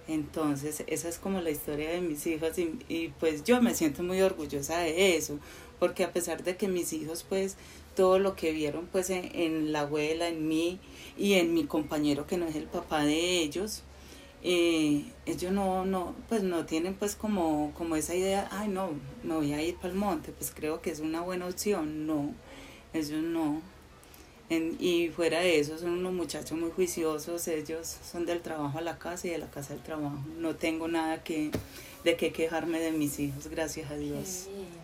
Entonces, esa es como la historia de mis hijos y pues yo me siento muy orgullosa de eso, porque a pesar de que mis hijos pues todo lo que vieron pues en la abuela, en mí y en mi compañero que no es el papá de ellos pues no tienen pues como esa idea, ay no, me voy a ir para el monte, pues creo que es una buena opción, no, ellos no. Y fuera de eso son unos muchachos muy juiciosos, ellos son del trabajo a la casa y de la casa al trabajo. No tengo nada de qué quejarme de mis hijos, gracias a Qué Dios. bien.